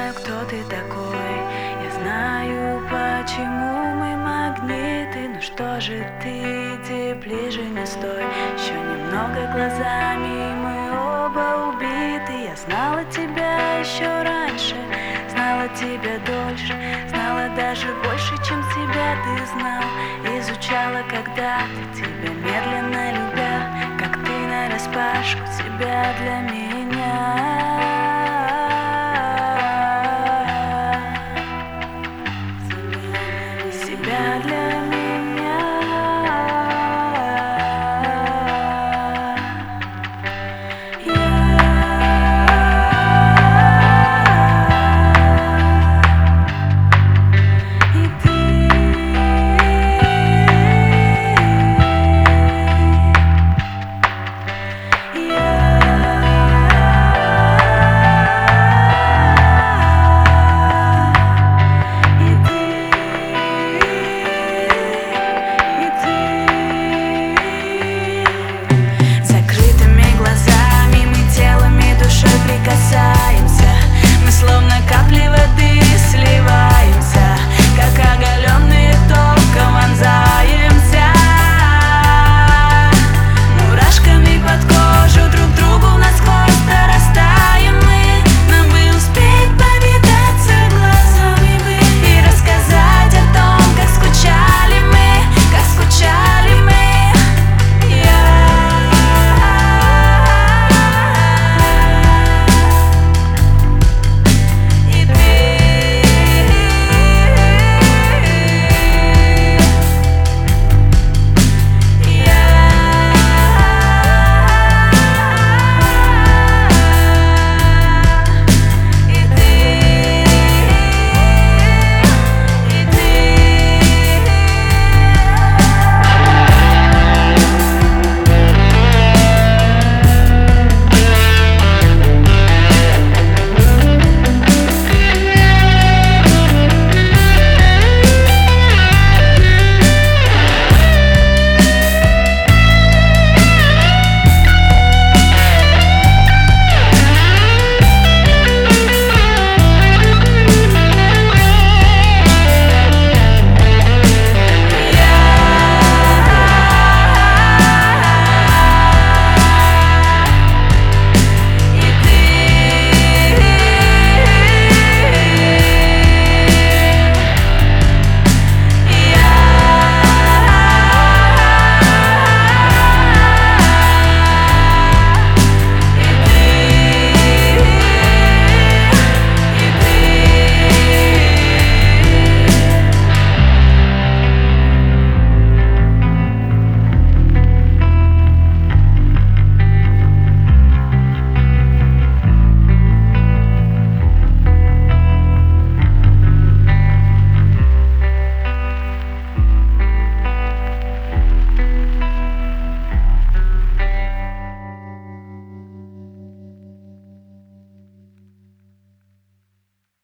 знаю, кто ты такой. Я знаю, почему мы магниты. Ну что же ты, иди ближе, не стой. Еще немного глазами, мы оба убиты. Я знала тебя еще раньше, знала тебя дольше, знала даже больше, чем себя ты знал. Изучала когда-то тебя, медленно любя, как ты нараспашку себя для меня.